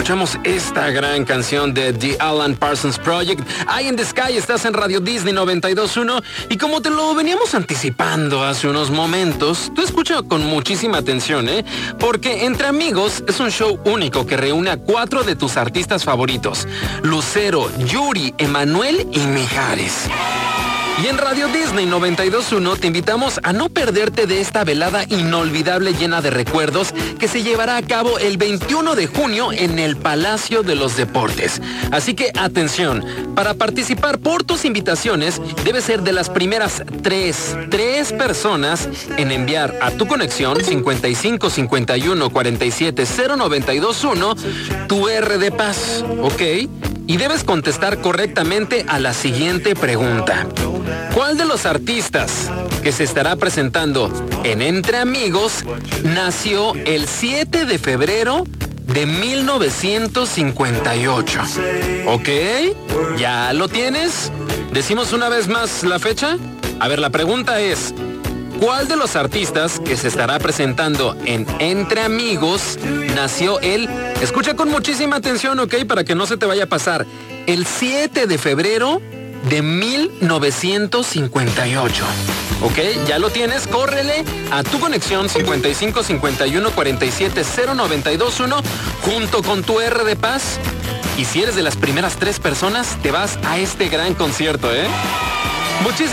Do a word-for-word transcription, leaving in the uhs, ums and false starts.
escuchamos esta gran canción de The Alan Parsons Project. Eye in the Sky, estás en Radio Disney noventa y dos punto uno y como te lo veníamos anticipando hace unos momentos, tú escucha con muchísima atención, ¿eh? Porque Entre Amigos es un show único que reúne a cuatro de tus artistas favoritos: Lucero, Yuri, Emanuel y Mijares. Y en Radio Disney noventa y dos punto uno te invitamos a no perderte de esta velada inolvidable llena de recuerdos que se llevará a cabo el veintiuno de junio en el Palacio de los Deportes. Así que atención, para participar por tus invitaciones debes ser de las primeras tres, tres personas en enviar a tu conexión cincuenta y cinco cincuenta y uno cuarenta y siete cero noventa y dos uno tu R de paz, ¿ok? Y debes contestar correctamente a la siguiente pregunta. ¿Cuál de los artistas que se estará presentando en Entre Amigos nació el siete de febrero de mil novecientos cincuenta y ocho? ¿Ok? ¿Ya lo tienes? ¿Decimos una vez más la fecha? A ver, la pregunta es: ¿cuál de los artistas que se estará presentando en Entre Amigos nació el... Escucha con muchísima atención, ¿ok? Para que no se te vaya a pasar. El siete de febrero de mil novecientos cincuenta y ocho. ¿Ok? ¿Ya lo tienes? Córrele a tu conexión cincuenta y cinco cincuenta y uno cuarenta y siete cero noventa y dos uno junto con tu R de paz. Y si eres de las primeras tres personas, te vas a este gran concierto, ¿eh? Muchísimas